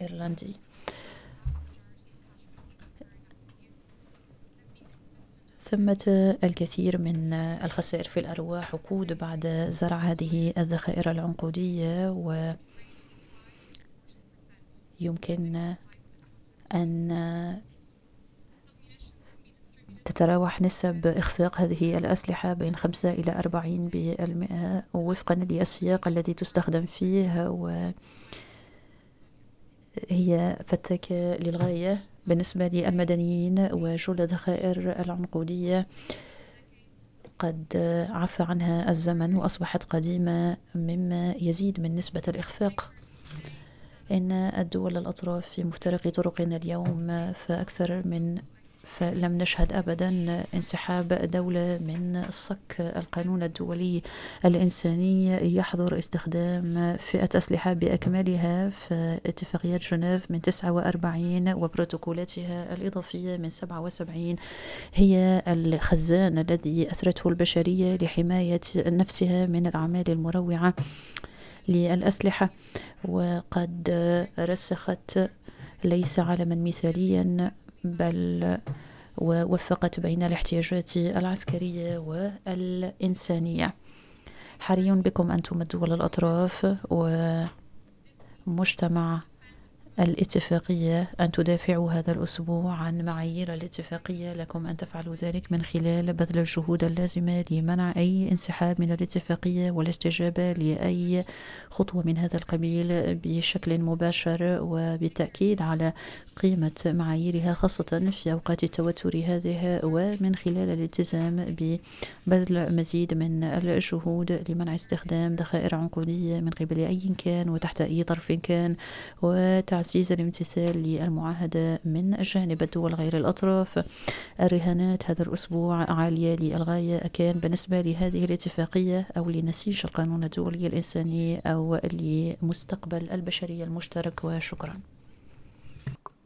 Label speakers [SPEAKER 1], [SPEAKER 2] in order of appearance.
[SPEAKER 1] إيرلندي. ثمة الكثير من الخسائر في الأرواح عقود بعد زرع هذه الذخائر العنقودية، ويمكن أن تتراوح نسب إخفاق هذه الأسلحة بين 5 إلى 40% وفقا للسياق الذي تستخدم فيه، وهي فتاكة للغاية بالنسبة للمدنيين. وجل الذخائر العنقودية قد عفى عنها الزمن وأصبحت قديمة، مما يزيد من نسبة الإخفاق. إن الدول الأطراف في مفترق طرقنا اليوم فلم نشهد أبدا انسحاب دولة من صك القانون الدولي الإنساني يحظر استخدام فئة أسلحة بأكملها. فاتفاقيات جنيف من 49 وبروتوكولاتها الإضافية من 77 هي الخزان الذي أثرته البشرية لحماية نفسها من الأعمال المروعة للأسلحة، وقد رسخت ليس عالما مثاليا بل ووفقت بين الاحتياجات العسكرية والإنسانية. حري بكم أنتم الدول الأطراف ومجتمع الاتفاقية أن تدافعوا هذا الأسبوع عن معايير الاتفاقية. لكم أن تفعلوا ذلك من خلال بذل الجهود اللازمة لمنع أي انسحاب من الاتفاقية والاستجابة لأي خطوة من هذا القبيل بشكل مباشر، وبالتأكيد على قيمة معاييرها خاصة في أوقات التوتر هذه، ومن خلال الالتزام ببذل مزيد من الجهود لمنع استخدام ذخائر عنقودية من قبل أي كان وتحت أي ظرف كان، وتعزيز الامتثال للمعاهدة من جانب الدول غير الأطراف. الرهانات هذا الأسبوع عالية للغاية، كان بالنسبة لهذه الاتفاقية أو لنسيج القانون الدولي الإنساني أو لمستقبل البشرية المشترك. وشكرا.